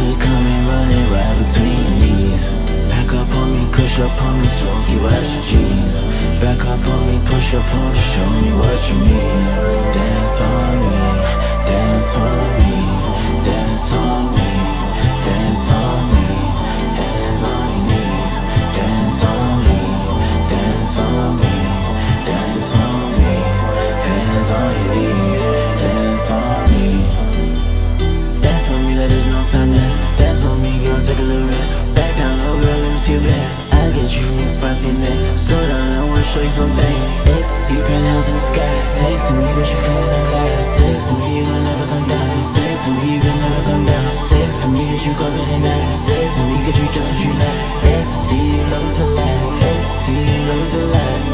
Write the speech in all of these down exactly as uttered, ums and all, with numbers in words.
it coming, running right between your knees. Back up on me, push up on me, smoke you out your jeans. Back up on me, push up on me, show me what you mean. Dance on me, dance on me, dance on me, dance on me. Hands on your knees, dance on me, dance on me, dance on me. Hands on your knees, dance on me. Dance on me like there's no time left. Dance on me, girl, take a little risk. Back down low, girl, let me see your back. I get you from your spot to your neck. Slow down, I wanna show you something. Ecstasy, penthouse in the sky. Say to me that you feel alive. Say to me you gon' never come down. Say to me you gon' never come down. Say to me that you gon' be tonight. Say to me that you just what you like. Ecstasy, love is alive. Ecstasy, love is alive.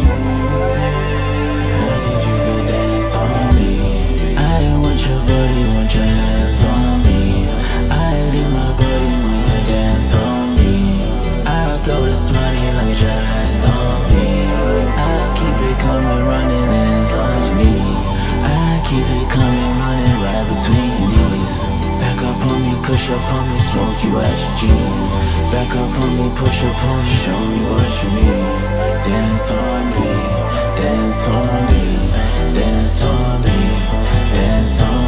I need you to dance on me. I want your body, want your hands on me. I leave my body when you dance on me. I'll throw this money like it's your hands on me. I'll keep it coming, running as long as you need. I keep it coming, running right between your knees. Back up on me, push up on me, smoke you out your jeans. Back up on me, push up on me, show me what you need. Dance on me, dance on me, dance on me, dance on me.